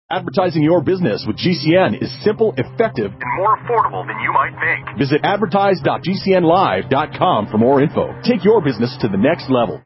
Advertising your business with GCN is simple, effective, and more affordable than you might think. Visit advertise.gcnlive.com for more info. Take your business to the next level.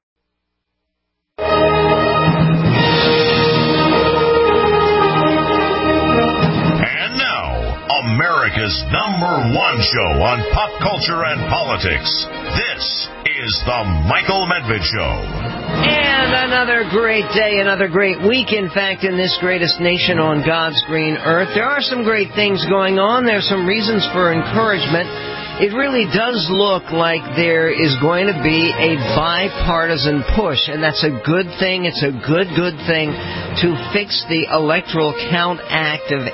And now, America's #1 show on pop culture and politics. This is The Michael Medved Show. And another great day, another great week, in fact, in this greatest nation on God's green earth. There are some great things going on. There's some reasons for encouragement. It really does look like there is going to be a bipartisan push, and that's a good thing. It's a good thing to fix the Electoral Count Act of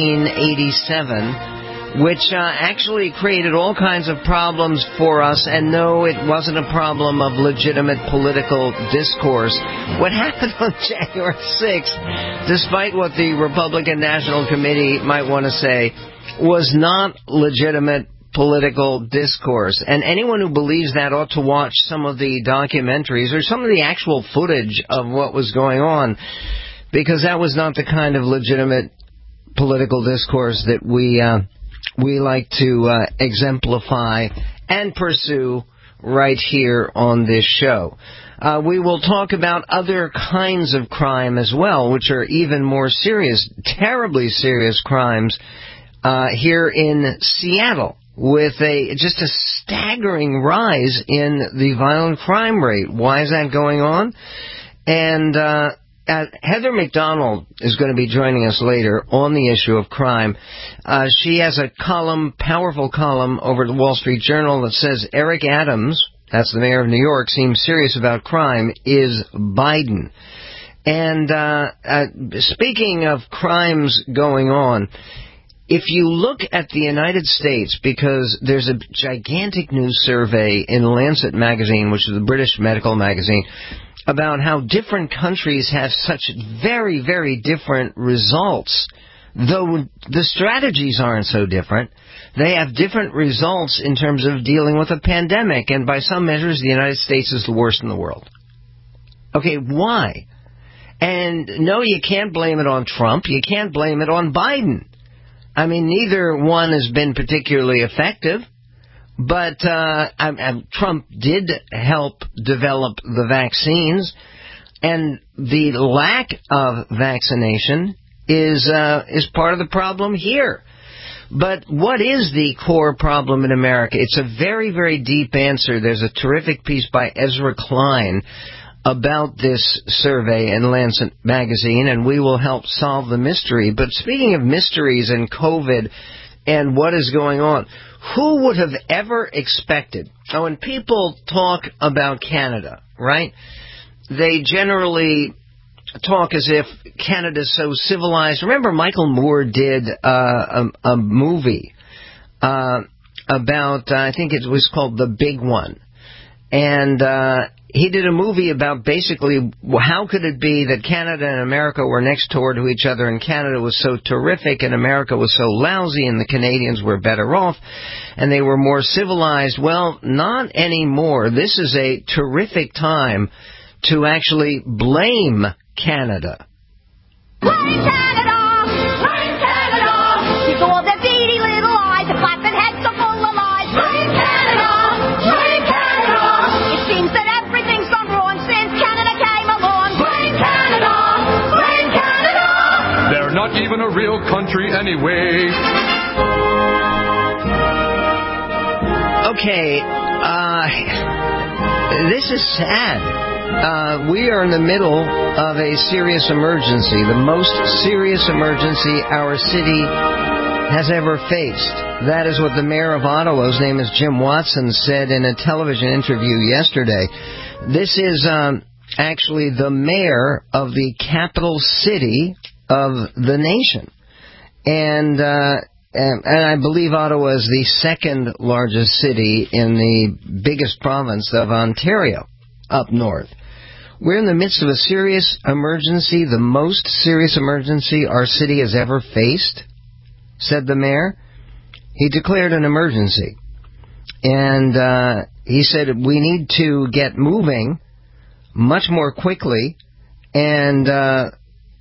1887. Which actually created all kinds of problems for us, and no, it wasn't a problem of legitimate political discourse. What happened on January 6th, despite what the Republican National Committee might want to say, was not legitimate political discourse. And anyone who believes that ought to watch some of the documentaries or some of the actual footage of what was going on, because that was not the kind of legitimate political discourse that we like to exemplify and pursue right here on this show. We will talk about other kinds of crime as well, which are even more serious, terribly serious crimes here in Seattle, with just a staggering rise in the violent crime rate. Why is that going on? And Heather McDonald is going to be joining us later on the issue of crime. She has a powerful column over at the Wall Street Journal that says Eric Adams, that's the mayor of New York, seems serious about crime, is Biden. And speaking of crimes going on, if you look at the United States, because there's a gigantic new survey in Lancet magazine, which is the British medical magazine, about how different countries have such very, very different results. Though the strategies aren't so different, they have different results in terms of dealing with a pandemic, and by some measures, the United States is the worst in the world. Okay, why? And no, you can't blame it on Trump. You can't blame it on Biden. I mean, neither one has been particularly effective. But Trump did help develop the vaccines, and the lack of vaccination is part of the problem here. But what is the core problem in America? It's a very, very deep answer. There's a terrific piece by Ezra Klein about this survey in Lancet magazine, and we will help solve the mystery. But speaking of mysteries and COVID and what is going on, who would have ever expected? Now, when people talk about Canada, right, they generally talk as if Canada's so civilized. Remember, Michael Moore did a movie about, I think it was called The Big One. And he did a movie about basically how could it be that Canada and America were next door to each other, and Canada was so terrific and America was so lousy, and the Canadians were better off and they were more civilized. Well, not anymore. This is a terrific time to actually blame Canada. Blame Canada! Blame Canada! With all their beady little eyes, the flapping heads are full of lies. Blame Canada! Blame Canada! It seems that everything's gone wrong since Canada came along. Blame Canada! Blame Canada! They're not even a real country anyway. Okay, this is sad. We are in the middle of a serious emergency, the most serious emergency our city has ever faced. That is what the mayor of Ottawa, whose name is Jim Watson, said in a television interview yesterday. This is actually the mayor of the capital city of the nation. And I believe Ottawa is the second largest city in the biggest province of Ontario, up north. We're in the midst of a serious emergency, the most serious emergency our city has ever faced, said the mayor. He declared an emergency. And he said we need to get moving much more quickly and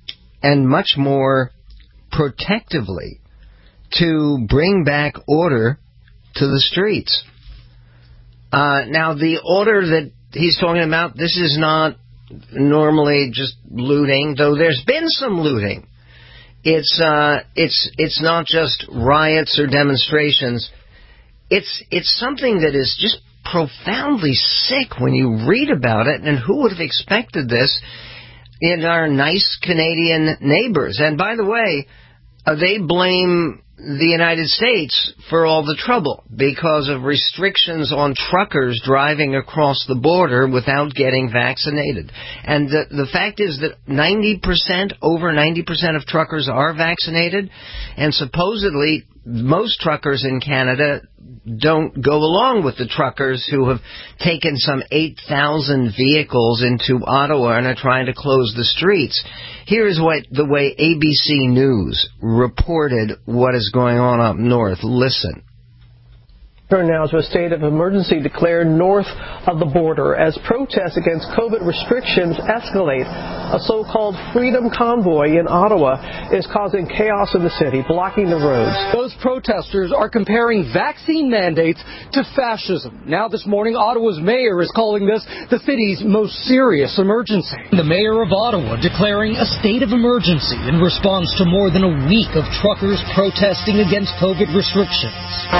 and much more protectively to bring back order to the streets. Now, the order that he's talking about, this is not normally just looting, though there's been some looting. It's not just riots or demonstrations. It's something that is just profoundly sick when you read about it, and who would have expected this in our nice Canadian neighbors? And by the way, they blame the United States for all the trouble because of restrictions on truckers driving across the border without getting vaccinated. And the fact is that over 90% of truckers are vaccinated, and supposedly most truckers in Canada don't go along with the truckers who have taken some 8,000 vehicles into Ottawa and are trying to close the streets. Here is the way ABC News reported what is going on up north. Listen. Turn now to a state of emergency declared north of the border as protests against COVID restrictions escalate. A so-called Freedom Convoy in Ottawa is causing chaos in the city, blocking the roads. Those protesters are comparing vaccine mandates to fascism. Now this morning, Ottawa's mayor is calling this the city's most serious emergency. The mayor of Ottawa declaring a state of emergency in response to more than a week of truckers protesting against COVID restrictions.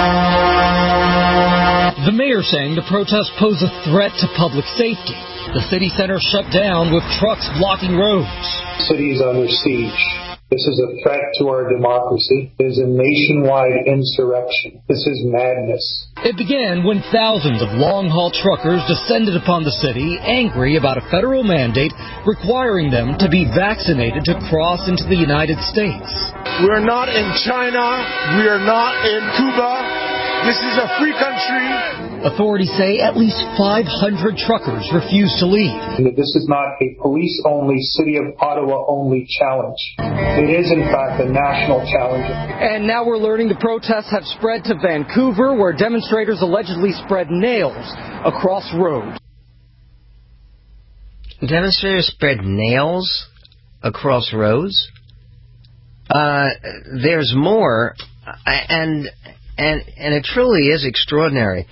The mayor saying the protests pose a threat to public safety. The city center shut down with trucks blocking roads. The city is under siege. This is a threat to our democracy. It is a nationwide insurrection. This is madness. It began when thousands of long-haul truckers descended upon the city, angry about a federal mandate requiring them to be vaccinated to cross into the United States. We are not in China. We are not in Cuba. This is a free country. Authorities say at least 500 truckers refused to leave. This is not a police-only, City of Ottawa-only challenge. It is, in fact, a national challenge. And now we're learning the protests have spread to Vancouver, where demonstrators allegedly spread nails across roads. Demonstrators spread nails across roads? There's more, and it truly is extraordinary.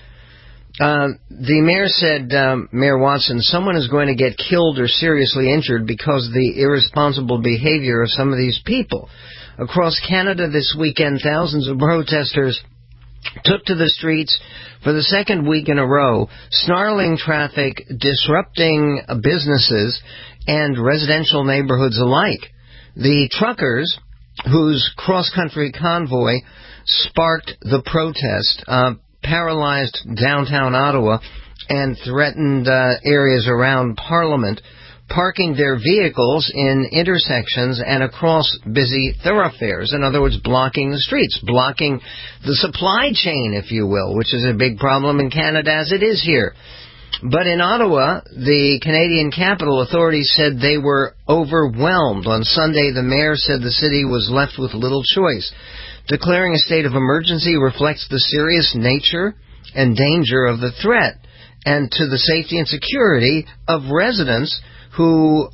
The mayor said, Mayor Watson, someone is going to get killed or seriously injured because of the irresponsible behavior of some of these people. Across Canada this weekend, thousands of protesters took to the streets for the second week in a row, snarling traffic, disrupting businesses and residential neighborhoods alike. The truckers, whose cross-country convoy sparked the protest, paralyzed downtown Ottawa and threatened areas around Parliament, parking their vehicles in intersections and across busy thoroughfares. In other words, blocking the streets, blocking the supply chain, if you will, which is a big problem in Canada as it is here. But in Ottawa, the Canadian capital authorities said they were overwhelmed. On Sunday, the mayor said the city was left with little choice. Declaring a state of emergency reflects the serious nature and danger of the threat and to the safety and security of residents who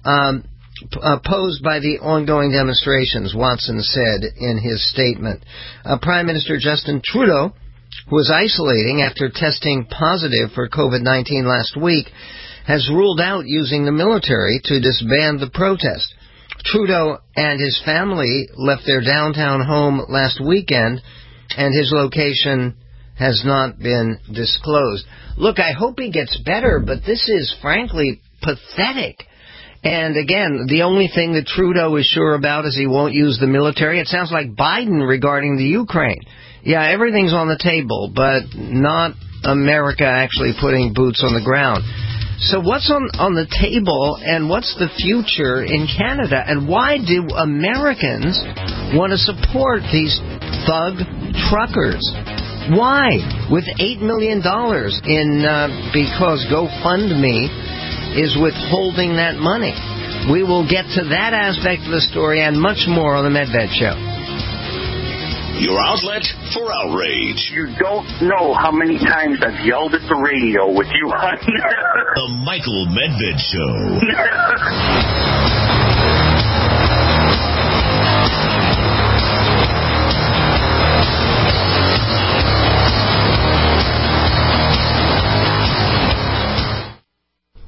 posed by the ongoing demonstrations, Watson said in his statement. Prime Minister Justin Trudeau, who was isolating after testing positive for COVID-19 last week, has ruled out using the military to disband the protest. Trudeau and his family left their downtown home last weekend, and his location has not been disclosed. Look, I hope he gets better, but this is frankly pathetic. And again, the only thing that Trudeau is sure about is he won't use the military. It sounds like Biden regarding the Ukraine. Yeah, everything's on the table, but not America actually putting boots on the ground. So what's on the table, and what's the future in Canada? And why do Americans want to support these thug truckers? Why? With $8 million because GoFundMe is withholding that money. We will get to that aspect of the story and much more on the Medved Show. Your outlet for outrage. You don't know how many times I've yelled at the radio with you on. The Michael Medved Show.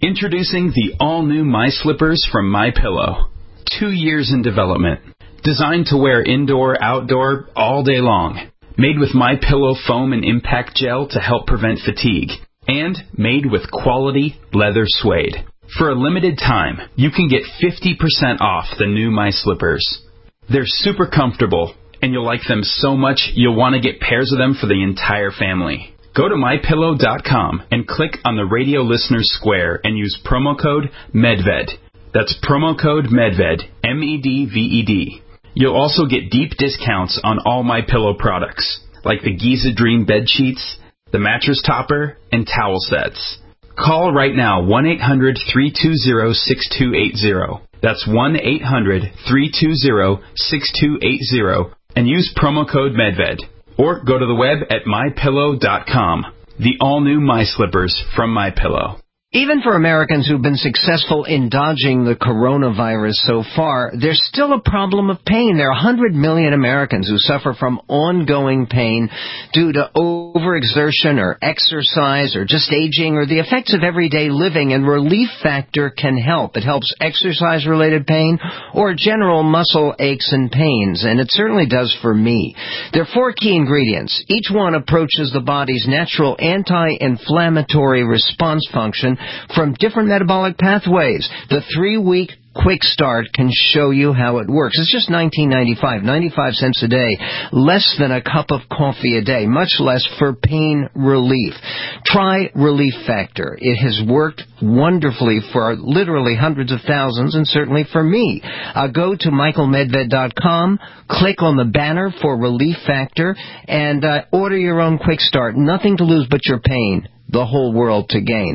Introducing the all-new My Slippers from MyPillow. 2 years in development. Designed to wear indoor, outdoor, all day long. Made with MyPillow foam and impact gel to help prevent fatigue. And made with quality leather suede. For a limited time, you can get 50% off the new My Slippers. They're super comfortable, and you'll like them so much you'll want to get pairs of them for the entire family. Go to MyPillow.com and click on the radio listeners square and use promo code MEDVED. That's promo code MEDVED, MEDVED. You'll also get deep discounts on all MyPillow products, like the Giza Dream bed sheets, the mattress topper, and towel sets. Call right now, 1-800-320-6280. That's 1-800-320-6280, and use promo code MEDVED. Or go to the web at MyPillow.com. The all-new My Slippers from MyPillow. Even for Americans who've been successful in dodging the coronavirus so far, there's still a problem of pain. There are 100 million Americans who suffer from ongoing pain due to overexertion or exercise or just aging or the effects of everyday living, and Relief Factor can help. It helps exercise-related pain or general muscle aches and pains, and it certainly does for me. There are 4 key ingredients. Each one approaches the body's natural anti-inflammatory response function from different metabolic pathways. The 3-week Quick Start can show you how it works. It's just $19.95, 95 cents a day, less than a cup of coffee a day, much less for pain relief. Try Relief Factor. It has worked wonderfully for literally hundreds of thousands, and certainly for me. Go to michaelmedved.com, click on the banner for Relief Factor, and order your own Quick Start. Nothing to lose but your pain, the whole world to gain.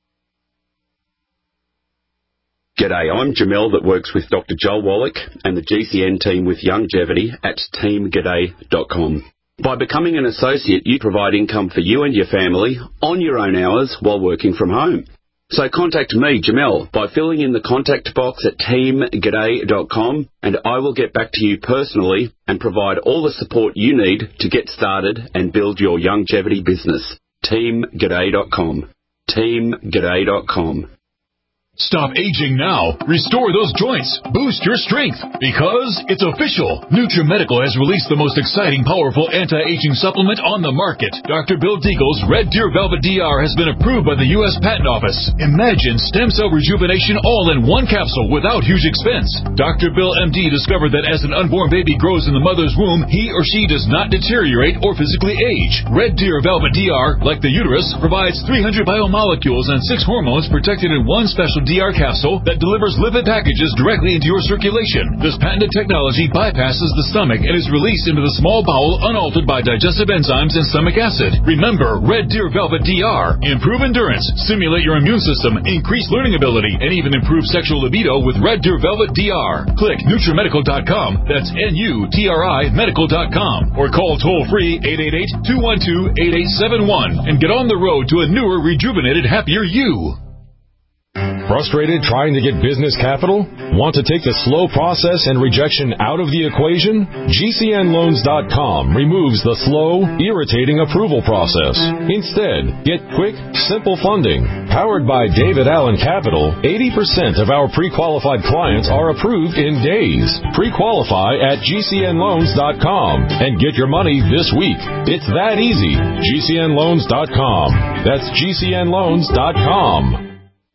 G'day, I'm Jamel that works with Dr. Joel Wallach and the GCN team with Longevity at teamg'day.com. By becoming an associate, you provide income for you and your family on your own hours while working from home. So contact me, Jamel, by filling in the contact box at teamg'day.com, and I will get back to you personally and provide all the support you need to get started and build your longevity business. teamg'day.com. teamg'day.com. Stop aging now. Restore those joints. Boost your strength. Because it's official. NutriMedical has released the most exciting, powerful anti-aging supplement on the market. Dr. Bill Deagle's Red Deer Velvet DR has been approved by the U.S. Patent Office. Imagine stem cell rejuvenation all in one capsule without huge expense. Dr. Bill MD discovered that as an unborn baby grows in the mother's womb, he or she does not deteriorate or physically age. Red Deer Velvet DR, like the uterus, provides 300 biomolecules and 6 hormones protected in one special DR capsule that delivers lipid packages directly into your circulation. This patented technology bypasses the stomach and is released into the small bowel unaltered by digestive enzymes and stomach acid. Remember, Red Deer Velvet DR. Improve endurance, stimulate your immune system, increase learning ability, and even improve sexual libido with Red Deer Velvet DR. Click NutriMedical.com, that's NUTRI Medical.com, or call toll-free 888-212-8871 and get on the road to a newer, rejuvenated, happier you. Frustrated trying to get business capital? Want to take the slow process and rejection out of the equation? GCNloans.com removes the slow, irritating approval process. Instead, get quick, simple funding. Powered by David Allen Capital, 80% of our pre-qualified clients are approved in days. Pre-qualify at GCNloans.com and get your money this week. It's that easy. GCNloans.com. That's GCNloans.com.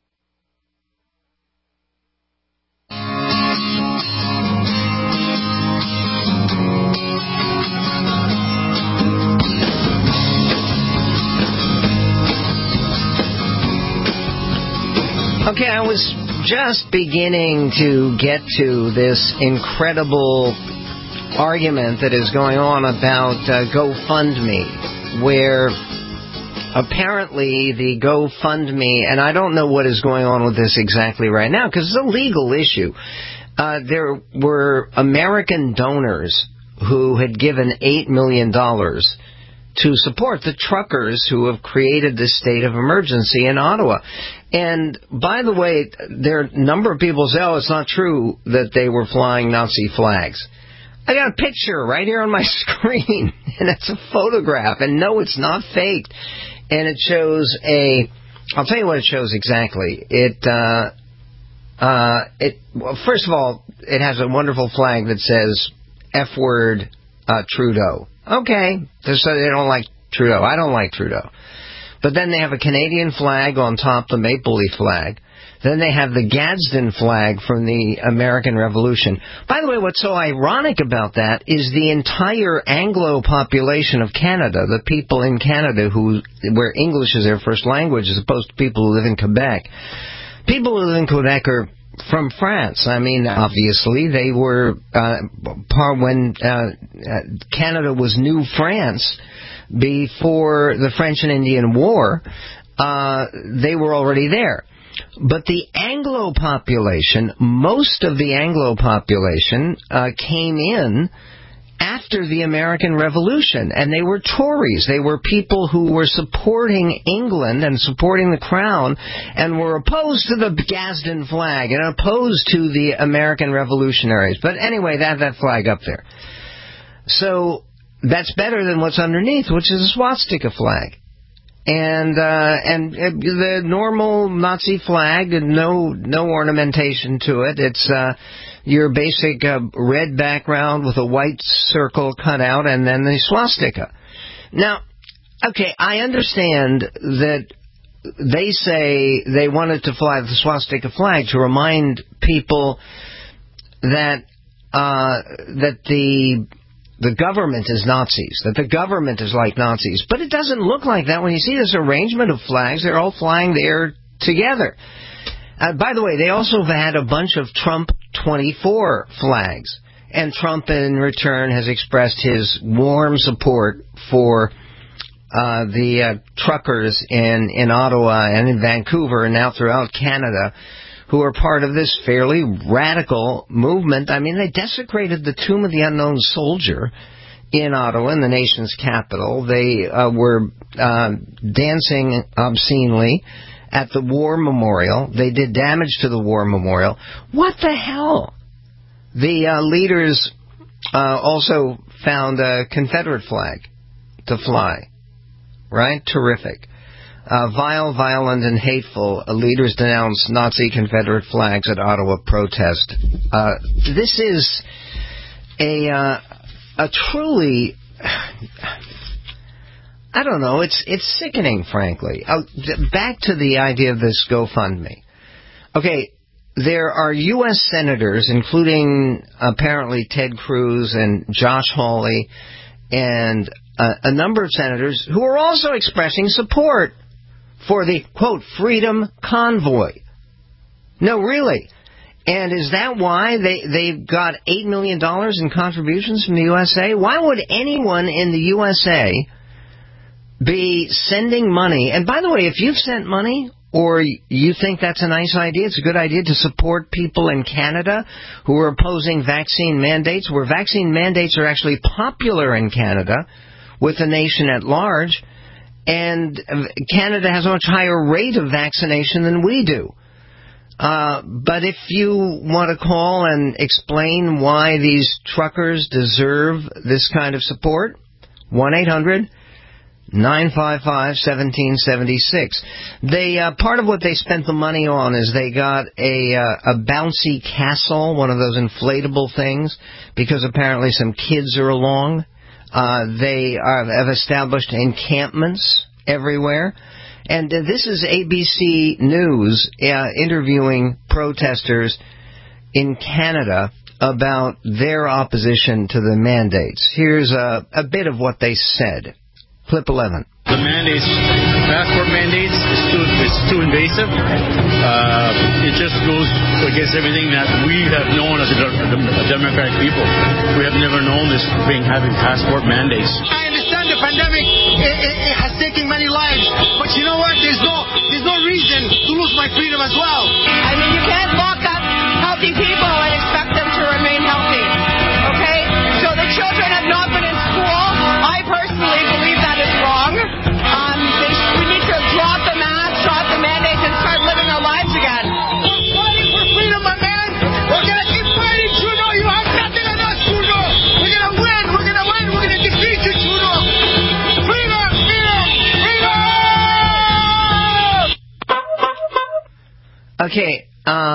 Okay, I was just beginning to get to this incredible argument that is going on about GoFundMe, where apparently the GoFundMe, and I don't know what is going on with this exactly right now because it's a legal issue. There were American donors who had given $8 million to support the truckers who have created this state of emergency in Ottawa. And, by the way, there are a number of people say, oh, it's not true that they were flying Nazi flags. I got a picture right here on my screen, and it's a photograph. And, no, it's not faked. And it shows a I'll tell you what it shows exactly. Well, first of all, it has a wonderful flag that says F word Trudeau. Okay, so they don't like Trudeau. I don't like Trudeau. But then they have a Canadian flag on top, the Maple Leaf flag. Then they have the Gadsden flag from the American Revolution. By the way, what's so ironic about that is the entire Anglo population of Canada, the people in Canada where English is their first language as opposed to people who live in Quebec. People who live in Quebec are from France. I mean, obviously, they were when Canada was New France before the French and Indian War. They were already there. But the Anglo population, most of the Anglo population came in after the American Revolution, and they were Tories. They were people who were supporting England and supporting the Crown and were opposed to the Gadsden flag and opposed to the American revolutionaries. But anyway, they have that flag up there. So that's better than what's underneath, which is a swastika flag. And the normal Nazi flag, no ornamentation to it. It's your basic red background with a white circle cut out, and then the swastika. Now, okay, I understand that they say they wanted to fly the swastika flag to remind people that the government is Nazis, that the government is like Nazis. But it doesn't look like that. When you see this arrangement of flags, they're all flying there together. By the way, they also had a bunch of Trump 24 flags. And Trump, in return, has expressed his warm support for the truckers in Ottawa and in Vancouver and now throughout Canada, who are part of this fairly radical movement. I mean, they desecrated the Tomb of the Unknown Soldier in Ottawa, in the nation's capital. They were dancing obscenely at the War Memorial. They did damage to the War Memorial. What the hell? The leaders also found a Confederate flag to fly. Right? Terrific. Vile, violent, and hateful. Leaders denounce Nazi Confederate flags at Ottawa protest. This is a truly, I don't know, it's sickening, frankly. Back to the idea of this GoFundMe. Okay, there are U.S. senators, including apparently Ted Cruz and Josh Hawley, and a number of senators who are also expressing support for the, quote, Freedom Convoy. No, really. And is that why they got $8 million in contributions from the USA? Why would anyone in the USA be sending money? And by the way, if you've sent money or you think that's a nice idea, it's a good idea to support people in Canada who are opposing vaccine mandates, where vaccine mandates are actually popular in Canada with the nation at large. And Canada has a much higher rate of vaccination than we do. But if you want to call and explain why these truckers deserve this kind of support, 1-800-955-1776. They part of what they spent the money on is they got a bouncy castle, one of those inflatable things, because apparently some kids are along. They have established encampments everywhere. And this is ABC News interviewing protesters in Canada about their opposition to the mandates. Here's a bit of what they said. Clip 11. The mandates, passport mandates, is too invasive. It just goes against everything that we have known as a democratic people. We have never known this being having passport mandates. I understand the pandemic it has taken many lives, but you know what? There's no reason to lose my freedom as well. I mean, you can't lock up healthy people and expect them to remain healthy. Okay? So the children have not been in school. I personally believe that is wrong. We need to drop the mask, drop the mandates, and start living our lives again. We're fighting for freedom, my man. We're going to keep fighting, Trudeau. You have nothing on us, Trudeau. We're going to win. We're going to win. We're going to defeat you, Trudeau. Freedom, freedom, freedom! Okay,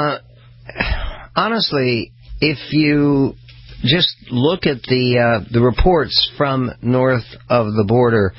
honestly, if you just look at the reports from north of the border,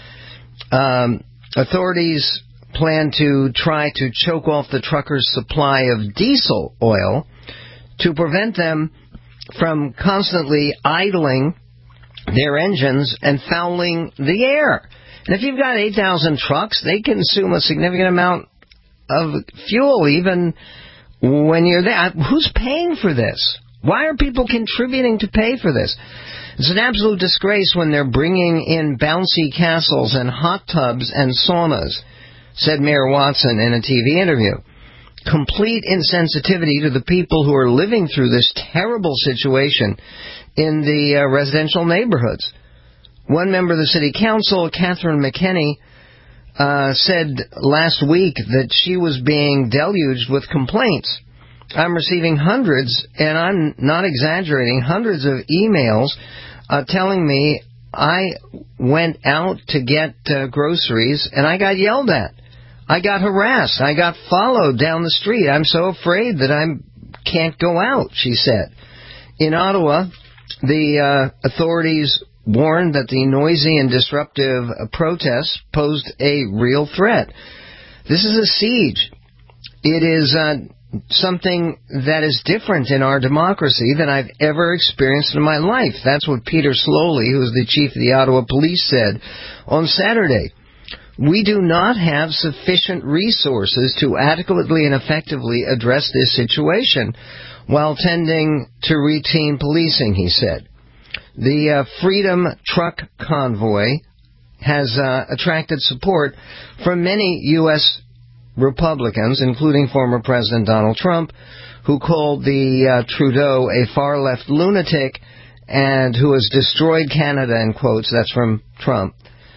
authorities plan to try to choke off the truckers' supply of diesel oil to prevent them from constantly idling their engines and fouling the air. And if you've got 8,000 trucks, they consume a significant amount of fuel even when you're there. Who's paying for this? Why are people contributing to pay for this? It's an absolute disgrace when they're bringing in bouncy castles and hot tubs and saunas, said Mayor Watson in a TV interview. Complete insensitivity to the people who are living through this terrible situation in the residential neighborhoods. One member of the city council, Catherine McKenney, said last week that she was being deluged with complaints. I'm receiving hundreds, and I'm not exaggerating, hundreds of emails telling me I went out to get groceries and I got yelled at. I got harassed. I got followed down the street. I'm so afraid that I can't go out, she said. In Ottawa, the authorities warned that the noisy and disruptive protests posed a real threat. This is a siege. It is something that is different in our democracy than I've ever experienced in my life. That's what Peter Slowly, who is the chief of the Ottawa Police, said on Saturday. We do not have sufficient resources to adequately and effectively address this situation while tending to routine policing, he said. The Freedom Truck Convoy has attracted support from many U.S. Republicans, including former President Donald Trump, who called the Trudeau a far-left lunatic and who has destroyed Canada, in quotes. That's from Trump.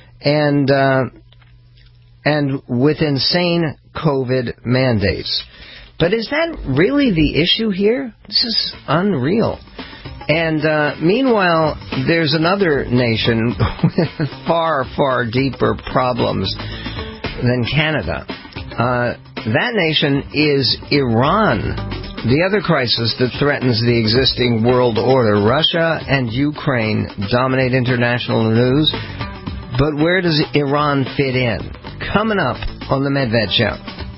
And with insane COVID mandates. But is that really the issue here? This is unreal. And meanwhile, there's another nation with far, far deeper problems than Canada. That nation is Iran, the other crisis that threatens the existing world order. Russia and Ukraine dominate international news, but where does Iran fit in? Coming up on the Medved Show.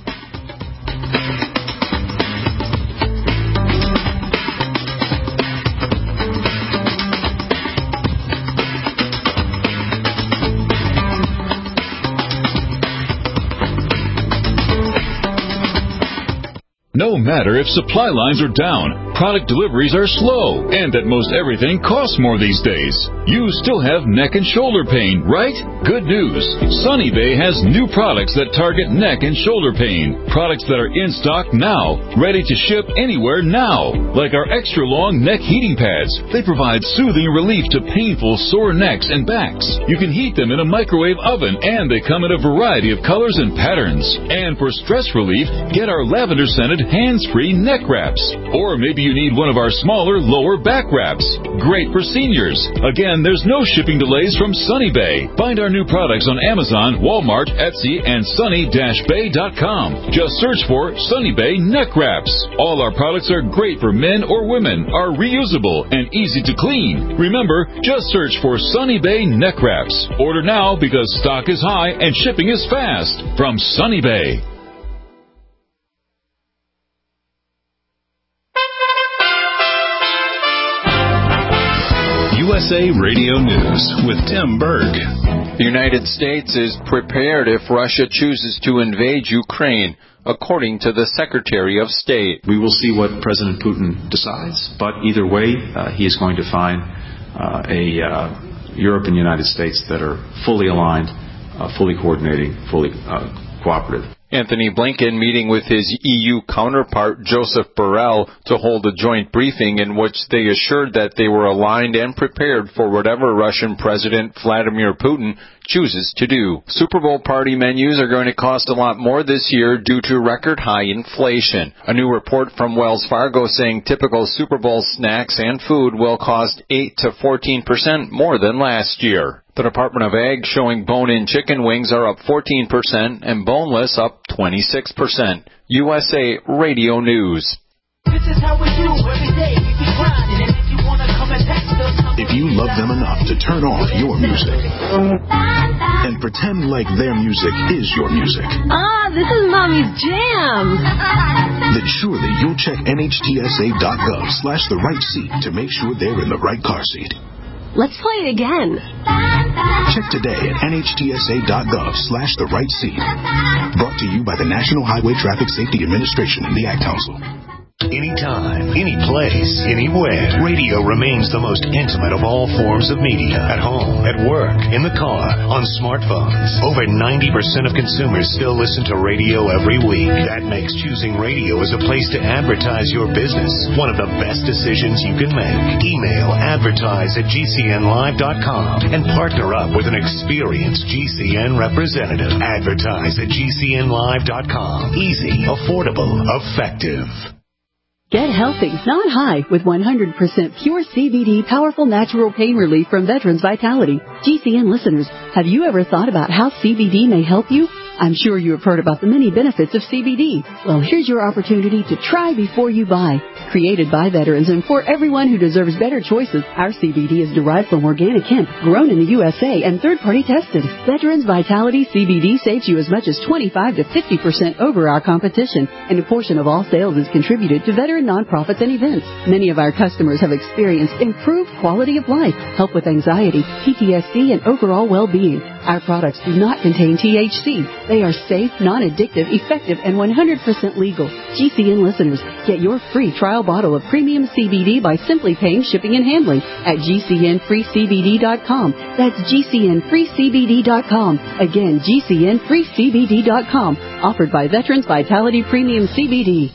No matter if supply lines are down, product deliveries are slow, and that most everything costs more these days, you still have neck and shoulder pain, right? Good news. Sunny Bay has new products that target neck and shoulder pain. Products that are in stock now, ready to ship anywhere now. Like our extra long neck heating pads. They provide soothing relief to painful sore necks and backs. You can heat them in a microwave oven, and they come in a variety of colors and patterns. And for stress relief, get our lavender-scented hands-free neck wraps. Or maybe you need one of our smaller lower back wraps. Great for seniors. Again, there's no shipping delays from Sunny Bay. Find our new products on Amazon, Walmart, Etsy, and sunny-bay.com. Just search for Sunny Bay neck wraps. All our products are great for men or women, are reusable, and easy to clean. Remember, just search for Sunny Bay neck wraps. Order now because stock is high and shipping is fast. From Sunny Bay. USA Radio News with Tim Berg. The United States is prepared if Russia chooses to invade Ukraine, according to the Secretary of State. We will see what President Putin decides, but either way, he is going to find Europe and the United States that are fully aligned, fully coordinating, fully cooperative. Anthony Blinken meeting with his EU counterpart Joseph Borrell to hold a joint briefing in which they assured that they were aligned and prepared for whatever Russian President Vladimir Putin chooses to do. Super Bowl party menus are going to cost a lot more this year due to record high inflation. A new report from Wells Fargo saying typical Super Bowl snacks and food will cost 8 to 14% more than last year. The Department of Ag showing bone-in chicken wings are up 14% and boneless up 26%. USA Radio News. This is how we do every day. We be grinding, and if you wanna come and text us, if you love them enough to turn off your music and pretend like their music is your music, this is Mommy's jam. then surely you'll check NHTSA.gov/the-right-seat to make sure they're in the right car seat. Let's play it again. Check today at NHTSA.gov/the-right-seat. Brought to you by the National Highway Traffic Safety Administration and the Ad Council. Anytime, any place, anywhere, radio remains the most intimate of all forms of media. At home, at work, in the car, on smartphones. Over 90% of consumers still listen to radio every week. That makes choosing radio as a place to advertise your business one of the best decisions you can make. Email advertise@gcnlive.com and partner up with an experienced GCN representative. Advertise@gcnlive.com. Easy, affordable, effective. Get healthy, not high, with 100% pure CBD powerful natural pain relief from Veterans Vitality. GCN listeners, have you ever thought about how CBD may help you? I'm sure you have heard about the many benefits of CBD. Well, here's your opportunity to try before you buy. Created by veterans and for everyone who deserves better choices, our CBD is derived from organic hemp, grown in the USA, and third-party tested. Veterans Vitality CBD saves you as much as 25 to 50% over our competition, and a portion of all sales is contributed to veteran nonprofits and events. Many of our customers have experienced improved quality of life, help with anxiety, PTSD, and overall well-being. Our products do not contain THC. They are safe, non-addictive, effective, and 100% legal. GCN listeners, get your free trial bottle of premium CBD by simply paying shipping and handling at GCNFreeCBD.com. That's GCNFreeCBD.com. Again, GCNFreeCBD.com. Offered by Veterans Vitality Premium CBD.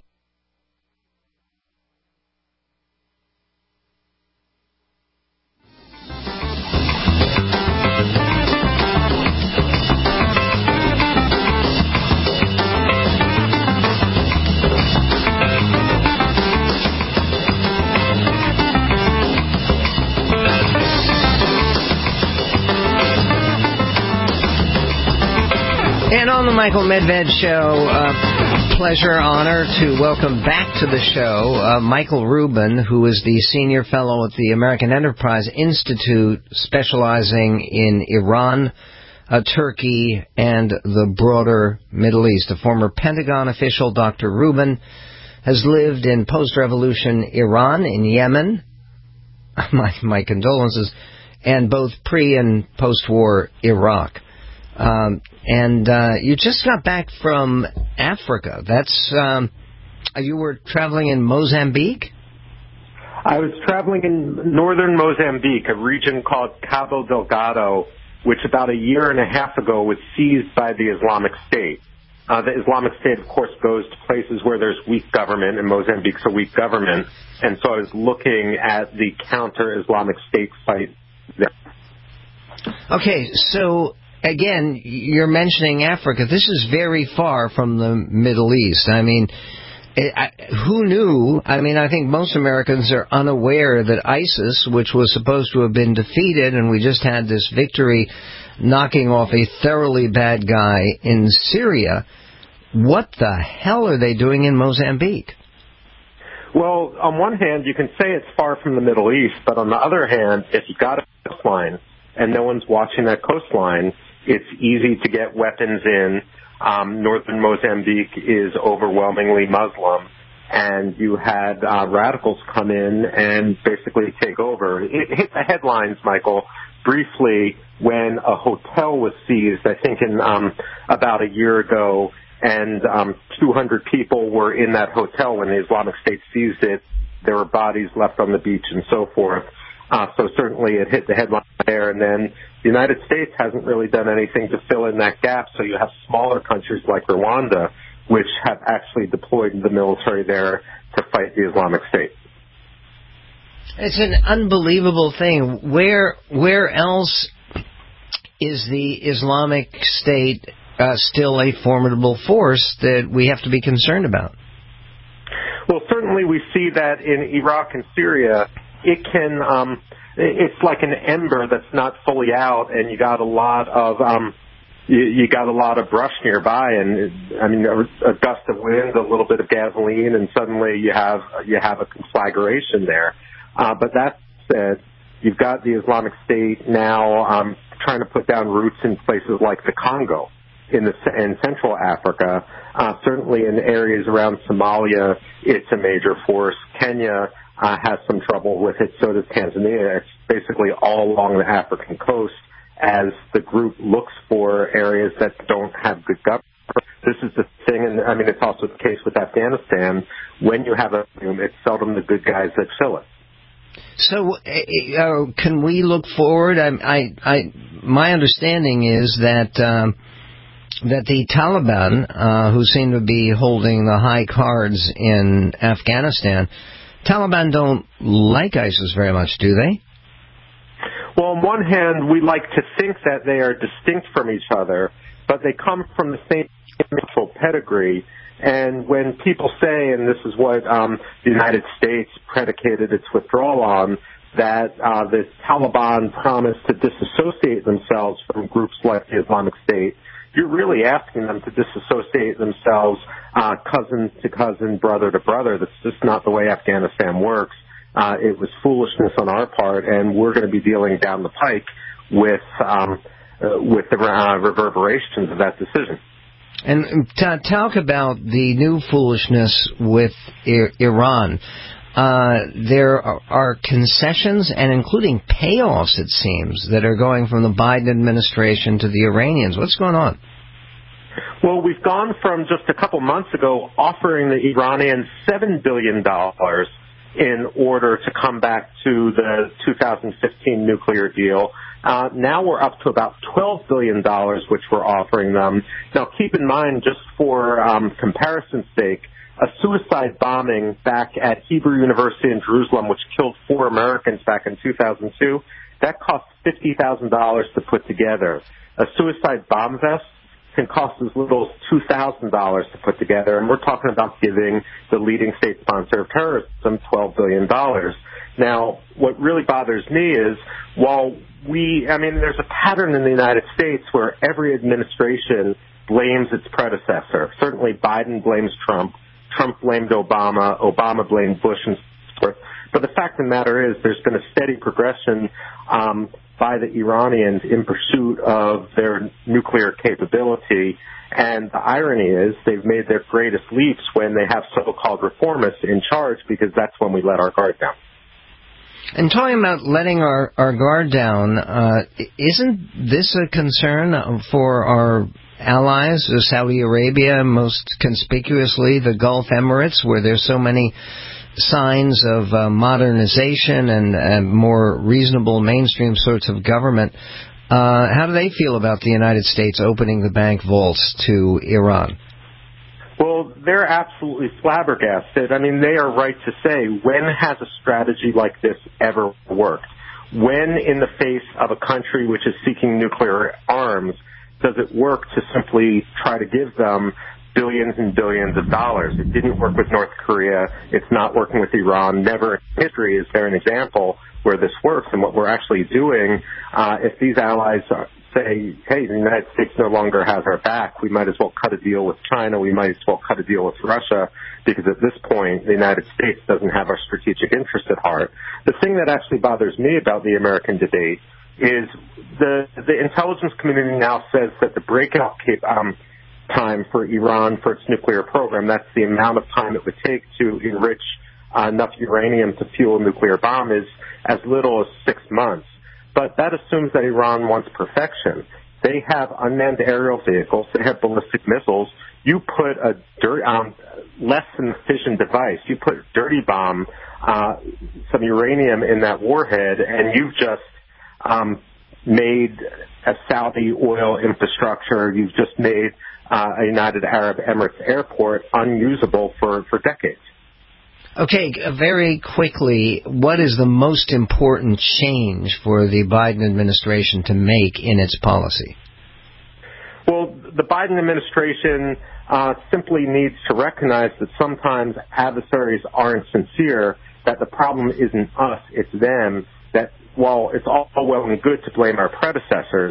And on the Michael Medved Show, pleasure, honor to welcome back to the show Michael Rubin, who is the Senior Fellow at the American Enterprise Institute, specializing in Iran, Turkey, and the broader Middle East. A former Pentagon official, Dr. Rubin has lived in post-revolution Iran, in Yemen, my condolences, and both pre- and post-war Iraq. And you just got back from Africa. That's you were traveling in Mozambique? I was traveling in northern Mozambique, a region called Cabo Delgado, which about a year and a half ago was seized by the Islamic State. The Islamic State, of course, goes to places where there's weak government, and Mozambique's a weak government. And so I was looking at the counter-Islamic State fight there. Okay, so again, you're mentioning Africa. This is very far from the Middle East. I mean, who knew? I mean, I think most Americans are unaware that ISIS, which was supposed to have been defeated, and we just had this victory knocking off a thoroughly bad guy in Syria. What the hell are they doing in Mozambique? Well, on one hand, you can say it's far from the Middle East, but on the other hand, if you've got a coastline and no one's watching that coastline, it's easy to get weapons in. Northern Mozambique is overwhelmingly Muslim, and you had radicals come in and basically take over. It hit the headlines, Michael, briefly when a hotel was seized, I think in about a year ago, and 200 people were in that hotel when the Islamic State seized it. There were bodies left on the beach and so forth. So certainly it hit the headline there. And then the United States hasn't really done anything to fill in that gap. So you have smaller countries like Rwanda, which have actually deployed the military there to fight the Islamic State. It's an unbelievable thing. Where else is the Islamic State still a formidable force that we have to be concerned about? Well, certainly we see that in Iraq and Syria. It can, it's like an ember that's not fully out, and you got a lot of you got a lot of brush nearby, and a gust of wind, a little bit of gasoline, and suddenly you have a conflagration there. But that said, you've got the Islamic State now trying to put down roots in places like the Congo in Central Africa. Certainly in areas around Somalia, it's a major force. Kenya has some trouble with it. So does Tanzania. It's basically all along the African coast as the group looks for areas that don't have good government. This is the thing, and it's also the case with Afghanistan. When you have a boom, it's seldom the good guys that fill it. So, can we look forward? My understanding is that the Taliban, who seem to be holding the high cards in Afghanistan, Taliban don't like ISIS very much, do they? Well, on one hand, we like to think that they are distinct from each other, but they come from the same mutual pedigree. And when people say, and this is what the United States predicated its withdrawal on, that the Taliban promised to disassociate themselves from groups like the Islamic State, you're really asking them to disassociate themselves cousin to cousin, brother to brother. That's just not the way Afghanistan works. It was foolishness on our part, and we're going to be dealing down the pike with the reverberations of that decision. And talk about the new foolishness with Iran. There are concessions and including payoffs, it seems, that are going from the Biden administration to the Iranians. What's going on? Well, we've gone from just a couple months ago offering the Iranians $7 billion in order to come back to the 2015 nuclear deal. Now we're up to about $12 billion, which we're offering them. Now, keep in mind, just for comparison's sake, a suicide bombing back at Hebrew University in Jerusalem, which killed 4 Americans back in 2002, that cost $50,000 to put together. A suicide bomb vest can cost as little as $2,000 to put together, and we're talking about giving the leading state sponsor of terrorism $12 billion. Now, what really bothers me is, while there's a pattern in the United States where every administration blames its predecessor. Certainly Biden blames Trump. Trump blamed Obama. Obama blamed Bush and so forth. But the fact of the matter is there's been a steady progression by the Iranians in pursuit of their nuclear capability. And the irony is they've made their greatest leaps when they have so-called reformists in charge, because that's when we let our guard down. And talking about letting our guard down, isn't this a concern for our allies, Saudi Arabia, most conspicuously the Gulf Emirates, where there's so many signs of modernization and more reasonable mainstream sorts of government? How do they feel about the United States opening the bank vaults to Iran? Well, they're absolutely flabbergasted. They are right to say, when has a strategy like this ever worked? When, in the face of a country which is seeking nuclear arms, does it work to simply try to give them billions and billions of dollars? It didn't work with North Korea. It's not working with Iran. Never in history is there an example where this works. And what we're actually doing, if these allies say, hey, the United States no longer has our back, we might as well cut a deal with China, we might as well cut a deal with Russia, because at this point the United States doesn't have our strategic interest at heart. The thing that actually bothers me about the American debate is the intelligence community now says that the breakout time for Iran for its nuclear program, that's the amount of time it would take to enrich enough uranium to fuel a nuclear bomb, is as little as 6 months. But that assumes that Iran wants perfection. They have unmanned aerial vehicles. They have ballistic missiles. You put a less than fission device. You put a dirty bomb, some uranium in that warhead, and you've just made a Saudi oil infrastructure. You've just made a United Arab Emirates airport unusable for decades. Okay, very quickly, what is the most important change for the Biden administration to make in its policy? Well, the Biden administration simply needs to recognize that sometimes adversaries aren't sincere, that the problem isn't us, it's them, that while it's all well and good to blame our predecessors,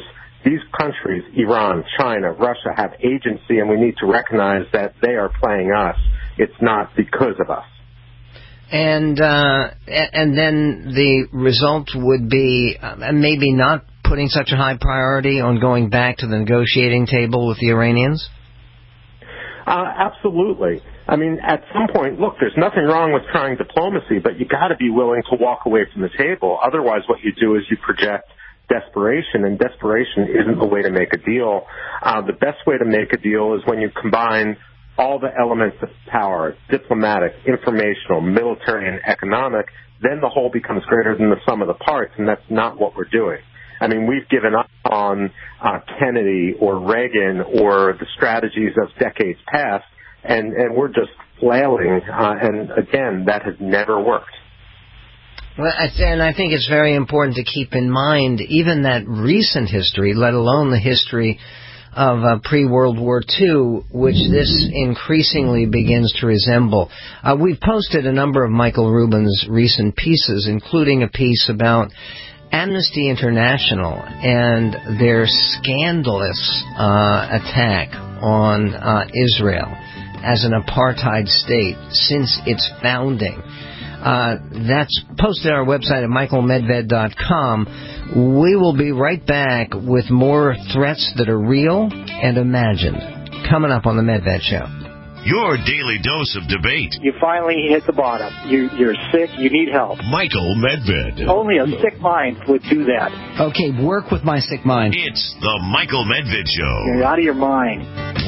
These countries, Iran, China, Russia, have agency, and we need to recognize that they are playing us. It's not because of us. And then the result would be maybe not putting such a high priority on going back to the negotiating table with the Iranians? Absolutely. I mean, at some point, look, there's nothing wrong with trying diplomacy, but you got to be willing to walk away from the table. Otherwise, what you do is you project desperation, and desperation isn't the way to make a deal. The best way to make a deal is when you combine all the elements of power, diplomatic, informational, military, and economic. Then the whole becomes greater than the sum of the parts, and that's not what we're doing. I mean, we've given up on Kennedy or Reagan or the strategies of decades past, and we're just flailing, and again, that has never worked. Well, and I think it's very important to keep in mind even that recent history, let alone the history of pre-World War II, which this increasingly begins to resemble. We've posted a number of Michael Rubin's recent pieces, including a piece about Amnesty International and their scandalous attack on Israel as an apartheid state since its founding. That's posted on our website at michaelmedved.com. We will be right back with more threats that are real and imagined, coming up on the Medved Show. Your daily dose of debate. You finally hit the bottom. You're sick. You need help. Michael Medved. Only a sick mind would do that. Okay, work with my sick mind. It's the Michael Medved Show. You're out of your mind.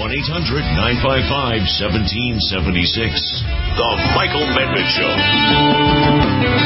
1-800-955-1776. The Michael Medved Show.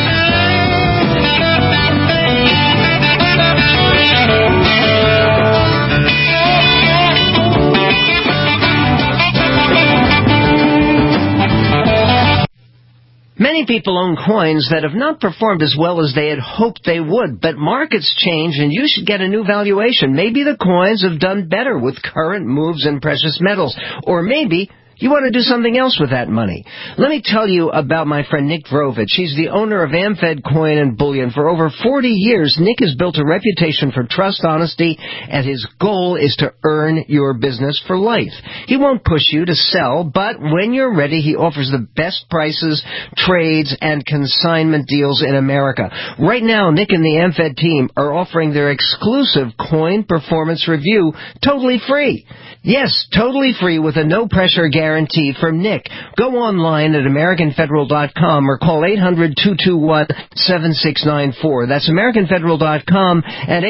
Many people own coins that have not performed as well as they had hoped they would, but markets change and you should get a new valuation. Maybe the coins have done better with current moves in precious metals, or maybe you want to do something else with that money. Let me tell you about my friend Nick Vrovich. He's the owner of AmFed Coin and Bullion. For over 40 years, Nick has built a reputation for trust, honesty, and his goal is to earn your business for life. He won't push you to sell, but when you're ready, he offers the best prices, trades, and consignment deals in America. Right now, Nick and the AmFed team are offering their exclusive coin performance review totally free. Yes, totally free with a no-pressure guarantee from Nick. Go online at AmericanFederal.com or call 800-221-7694. That's AmericanFederal.com and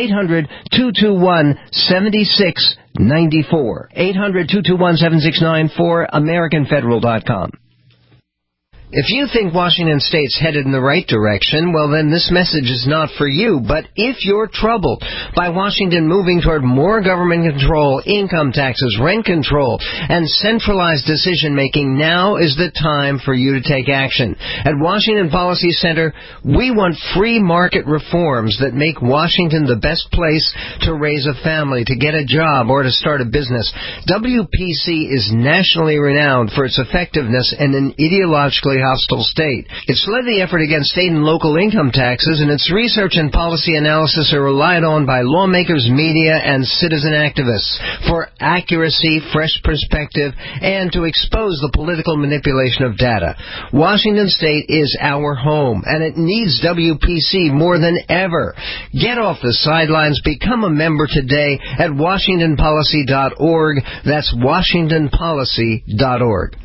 800-221-7694. 800-221-7694, AmericanFederal.com. If you think Washington State's headed in the right direction, well, then this message is not for you. But if you're troubled by Washington moving toward more government control, income taxes, rent control, and centralized decision-making, now is the time for you to take action. At Washington Policy Center, we want free market reforms that make Washington the best place to raise a family, to get a job, or to start a business. WPC is nationally renowned for its effectiveness in an ideologically hostile state. It's led the effort against state and local income taxes, and its research and policy analysis are relied on by lawmakers, media, and citizen activists for accuracy, fresh perspective, and to expose the political manipulation of data. Washington State is our home, and it needs WPC more than ever. Get off the sidelines. Become a member today at WashingtonPolicy.org. That's WashingtonPolicy.org.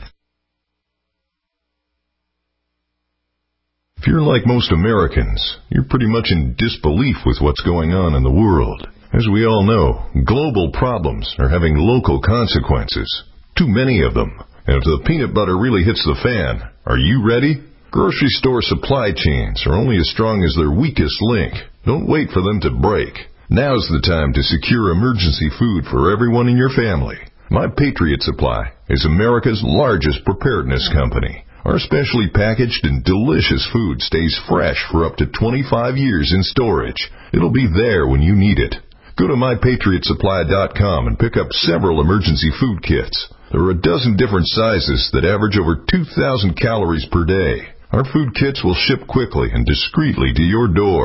If you're like most Americans, you're pretty much in disbelief with what's going on in the world. As we all know, global problems are having local consequences. Too many of them. And if the peanut butter really hits the fan, are you ready? Grocery store supply chains are only as strong as their weakest link. Don't wait for them to break. Now's the time to secure emergency food for everyone in your family. My Patriot Supply is America's largest preparedness company. Our specially packaged and delicious food stays fresh for up to 25 years in storage. It'll be there when you need it. Go to MyPatriotSupply.com and pick up several emergency food kits. There are a dozen different sizes that average over 2,000 calories per day. Our food kits will ship quickly and discreetly to your door.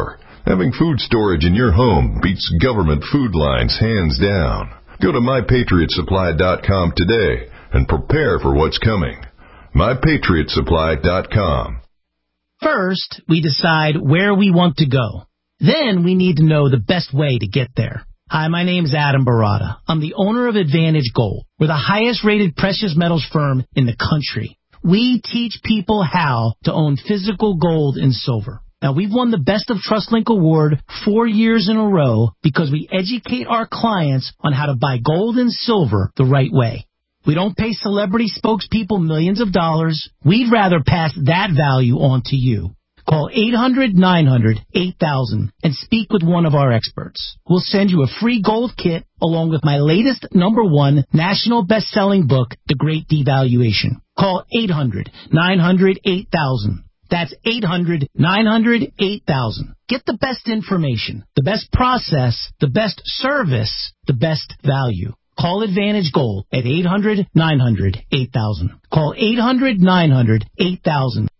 Having food storage in your home beats government food lines hands down. Go to MyPatriotSupply.com today and prepare for what's coming. MyPatriotSupply.com. First, we decide where we want to go. Then we need to know the best way to get there. Hi, my name is Adam Barada. I'm the owner of Advantage Gold. We're the highest-rated precious metals firm in the country. We teach people how to own physical gold and silver. Now, we've won the Best of TrustLink Award 4 years in a row because we educate our clients on how to buy gold and silver the right way. We don't pay celebrity spokespeople millions of dollars. We'd rather pass that value on to you. Call 800-900-8000 and speak with one of our experts. We'll send you a free gold kit along with my latest #1 national best-selling book, The Great Devaluation. Call 800-900-8000. That's 800-900-8000. Get the best information, the best process, the best service, the best value. Call Advantage Gold at 800-900-8000. Call 800-900-8000.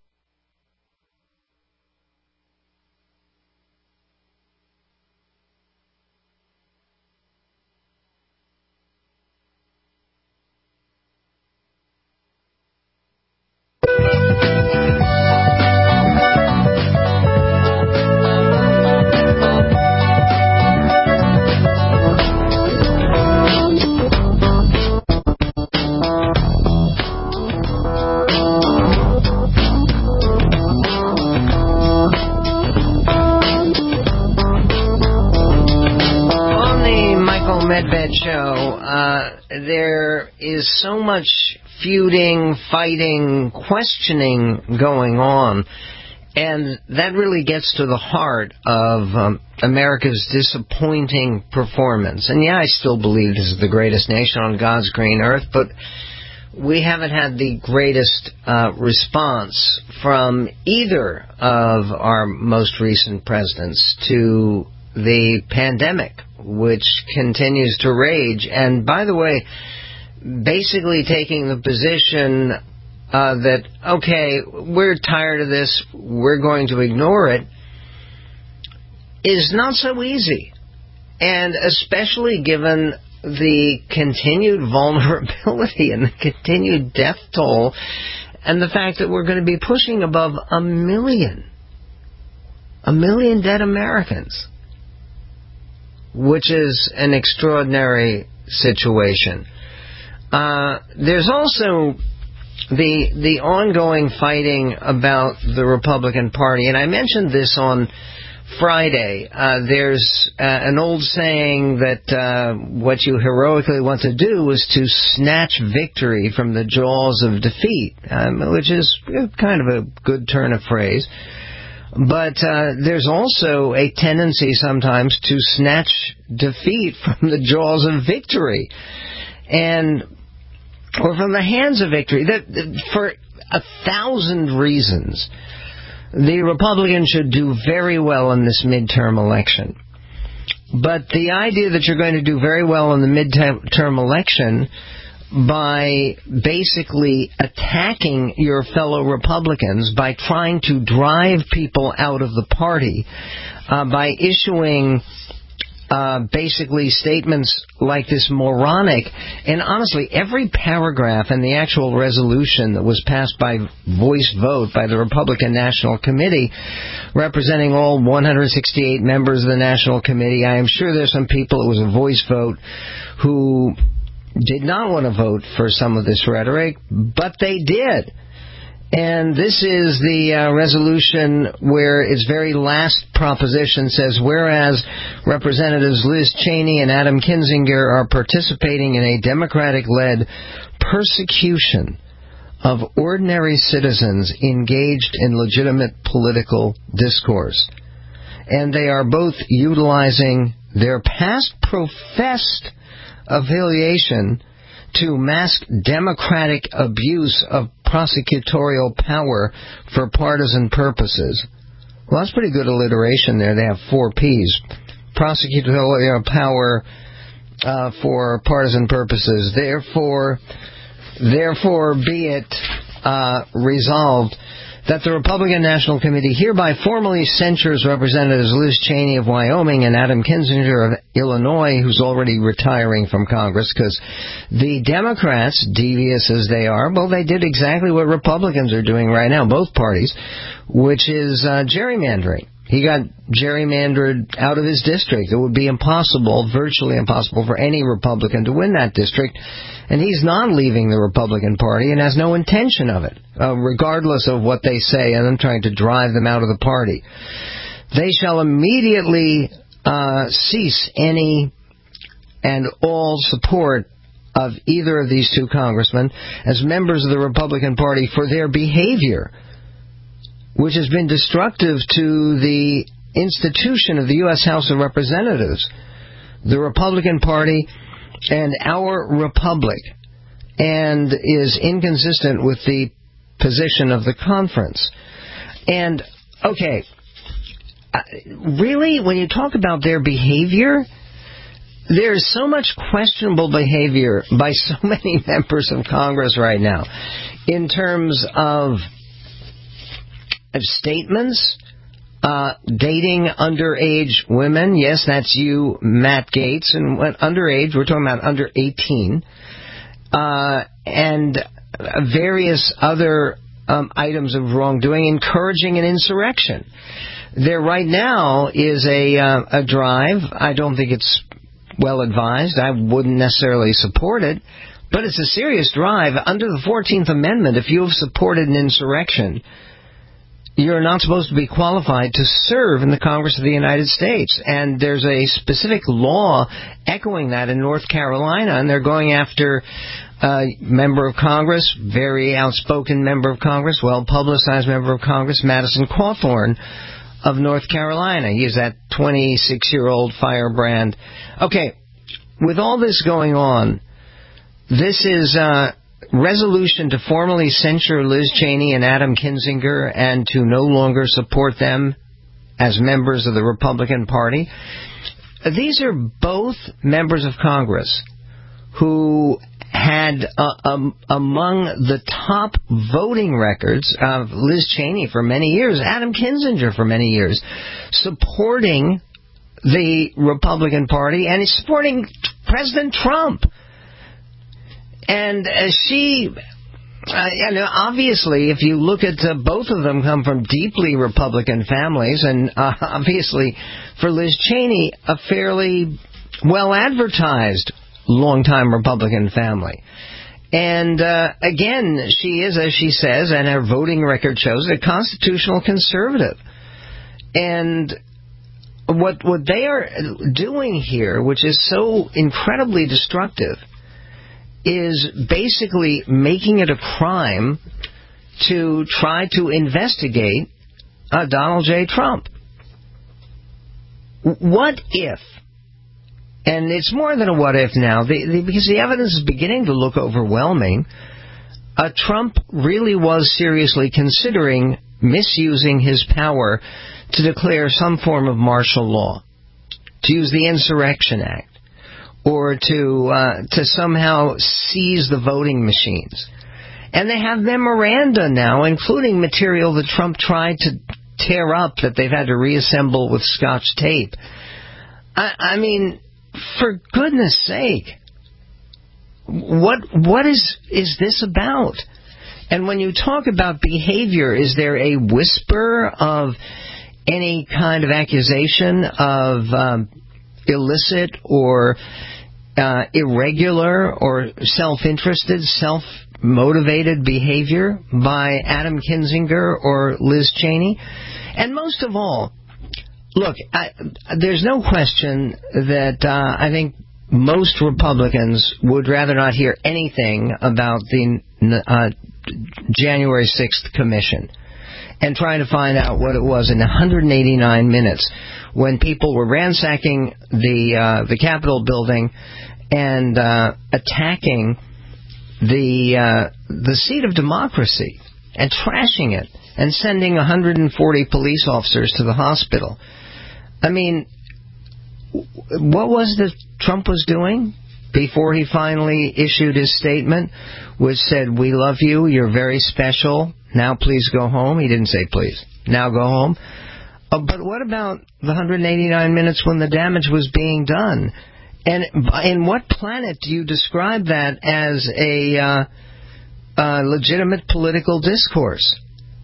There is so much feuding, fighting, questioning going on, and that really gets to the heart of America's disappointing performance. And yeah, I still believe this is the greatest nation on God's green earth, but we haven't had the greatest response from either of our most recent presidents to the pandemic, which continues to rage. And by the way, basically taking the position that, okay, we're tired of this, we're going to ignore it, is not so easy. And especially given the continued vulnerability and the continued death toll and the fact that we're going to be pushing above 1 million dead Americans, which is an extraordinary situation. There's also the ongoing fighting about the Republican Party, and I mentioned this on Friday. There's an old saying that what you heroically want to do is to snatch victory from the jaws of defeat, which is kind of a good turn of phrase. But there's also a tendency sometimes to snatch defeat from the jaws of victory, or from the hands of victory. For 1,000 reasons, the Republicans should do very well in this midterm election. But the idea that you're going to do very well in the midterm election by basically attacking your fellow Republicans, by trying to drive people out of the party, by issuing basically statements like this moronic, and honestly, every paragraph in the actual resolution that was passed by voice vote by the Republican National Committee, representing all 168 members of the National Committee, I am sure there's some people, it was a voice vote, who did not want to vote for some of this rhetoric, but they did. And this is the resolution where its very last proposition says, whereas Representatives Liz Cheney and Adam Kinzinger are participating in a Democratic-led persecution of ordinary citizens engaged in legitimate political discourse. And they are both utilizing their past professed affiliation to mask democratic abuse of prosecutorial power for partisan purposes. Well, that's pretty good alliteration there. They have 4 P's. Prosecutorial power for partisan purposes. Therefore be it resolved that the Republican National Committee hereby formally censures Representatives Liz Cheney of Wyoming and Adam Kinzinger of Illinois, who's already retiring from Congress, because the Democrats, devious as they are, well, they did exactly what Republicans are doing right now, both parties, which is gerrymandering. He got gerrymandered out of his district. It would be impossible, virtually impossible, for any Republican to win that district. And he's not leaving the Republican Party and has no intention of it, regardless of what they say and them trying to drive them out of the party. They shall immediately cease any and all support of either of these two congressmen as members of the Republican Party for their behavior, which has been destructive to the institution of the U.S. House of Representatives, the Republican Party, and our republic, and is inconsistent with the position of the conference. And, okay, really, when you talk about their behavior, there's so much questionable behavior by so many members of Congress right now in terms of statements, dating underage women. Yes, that's you, Matt Gaetz. And when underage, we're talking about under 18. And various other items of wrongdoing, encouraging an insurrection. There right now is a drive. I don't think it's well advised. I wouldn't necessarily support it. But it's a serious drive. Under the 14th Amendment, if you have supported an insurrection, you're not supposed to be qualified to serve in the Congress of the United States. And there's a specific law echoing that in North Carolina, and they're going after a member of Congress, very outspoken member of Congress, well-publicized member of Congress, Madison Cawthorn of North Carolina. He is that 26-year-old firebrand. Okay, with all this going on, this is resolution to formally censure Liz Cheney and Adam Kinzinger and to no longer support them as members of the Republican Party. These are both members of Congress who had among the top voting records of Liz Cheney for many years, Adam Kinzinger for many years, supporting the Republican Party and supporting President Trump. And obviously, if you look at both of them come from deeply Republican families, and obviously for Liz Cheney, a fairly well-advertised longtime Republican family. And again, she is, as she says, and her voting record shows, a constitutional conservative. And what they are doing here, which is so incredibly destructive, is basically making it a crime to try to investigate Donald J. Trump. What if, and it's more than a what if now, because the evidence is beginning to look overwhelming, Trump really was seriously considering misusing his power to declare some form of martial law, to use the Insurrection Act, or to somehow seize the voting machines. And they have memoranda now, including material that Trump tried to tear up that they've had to reassemble with Scotch tape. I mean, for goodness sake, what is this about? And when you talk about behavior, is there a whisper of any kind of accusation of illicit or irregular or self-interested, self-motivated behavior by Adam Kinzinger or Liz Cheney? And most of all, look, there's no question that I think most Republicans would rather not hear anything about the January 6th commission and trying to find out what it was in 189 minutes when people were ransacking the Capitol building and attacking the seat of democracy and trashing it and sending 140 police officers to the hospital. I mean, what was that Trump was doing? before he finally issued his statement, which said, "We love you, you're very special, now please go home." He didn't say please, now go home. But what about the 189 minutes when the damage was being done? And in what planet do you describe that as a legitimate political discourse?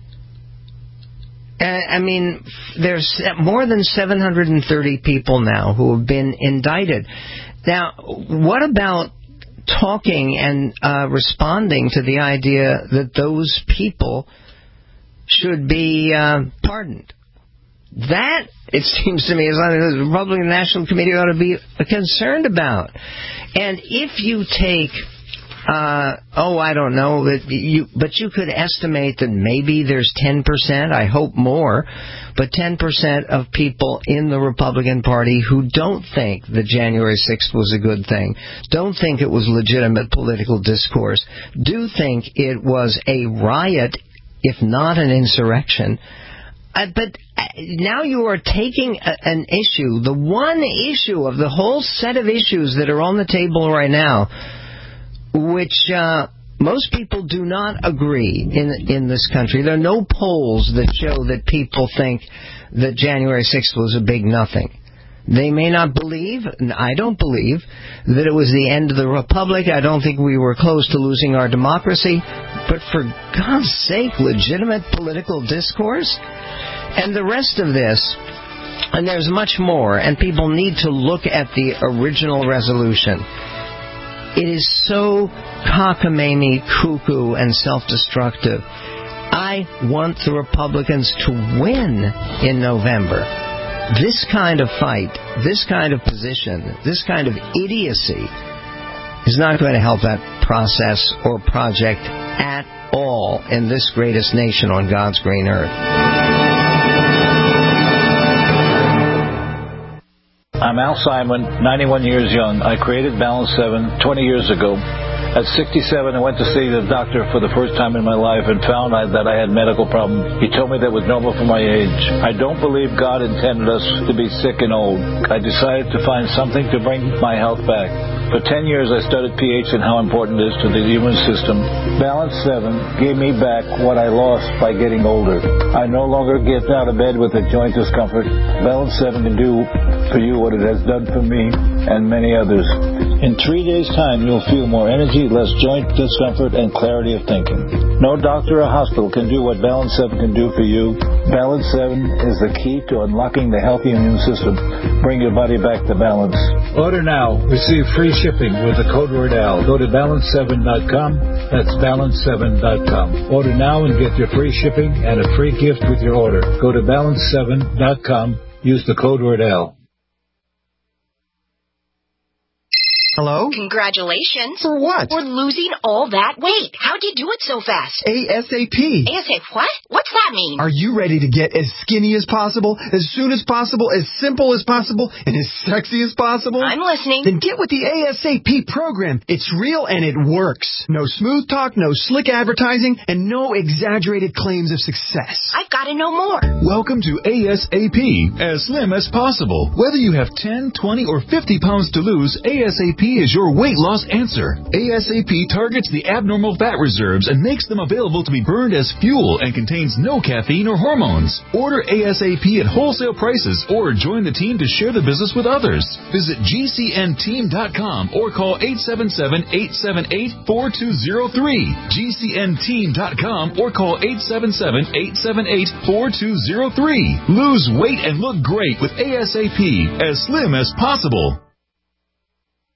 I mean, there's more than 730 people now who have been indicted. Now, what about talking and responding to the idea that those people should be pardoned? That, it seems to me, is something that the Republican National Committee ought to be concerned about. And if you take, I don't know, but you could estimate that maybe there's 10%, I hope more, but 10% of people in the Republican Party who don't think that January 6th was a good thing, don't think it was legitimate political discourse, do think it was a riot, if not an insurrection. But now you are taking an issue, the one issue of the whole set of issues that are on the table right now, which most people do not agree in this country. There are no polls that show that people think that January 6th was a big nothing. They may not believe, and I don't believe, that it was the end of the republic. I don't think we were close to losing our democracy. But for God's sake, legitimate political discourse? And the rest of this, and there's much more, and people need to look at the original resolution. It is so cockamamie, cuckoo, and self-destructive. I want the Republicans to win in November. This kind of fight, this kind of position, this kind of idiocy is not going to help that process or project at all in this greatest nation on God's green earth. I'm Al Simon, 91 years young. I created Balance 7 20 years ago. At 67, I went to see the doctor for the first time in my life and found that I had medical problems. He told me that was normal for my age. I don't believe God intended us to be sick and old. I decided to find something to bring my health back. For 10 years, I studied pH and how important it is to the immune system. Balance 7 gave me back what I lost by getting older. I no longer get out of bed with a joint discomfort. Balance 7 can do for you what it has done for me and many others. In 3 days' time, you'll feel more energy, less joint discomfort, and clarity of thinking. No doctor or hospital can do what Balance 7 can do for you. Balance 7 is the key to unlocking the healthy immune system. Bring your body back to balance. Order now. Receive free shipping with the code word AL. Go to balance7.com. That's balance7.com. Order now and get your free shipping and a free gift with your order. Go to balance7.com. Use the code word AL. Hello? Congratulations. For what? For losing all that weight. How'd you do it so fast? ASAP. ASAP what? What's that mean? Are you ready to get as skinny as possible, as soon as possible, as simple as possible, and as sexy as possible? I'm listening. Then get with the ASAP program. It's real and it works. No smooth talk, no slick advertising, and no exaggerated claims of success. I've got to know more. Welcome to ASAP, as slim as possible. Whether you have 10, 20, or 50 pounds to lose, ASAP is your weight loss answer. ASAP targets the abnormal fat reserves and makes them available to be burned as fuel and contains no caffeine or hormones. Order ASAP at wholesale prices or join the team to share the business with others. Visit GCNteam.com or call 877-878-4203. GCNteam.com or call 877-878-4203. Lose weight and look great with ASAP, as slim as possible.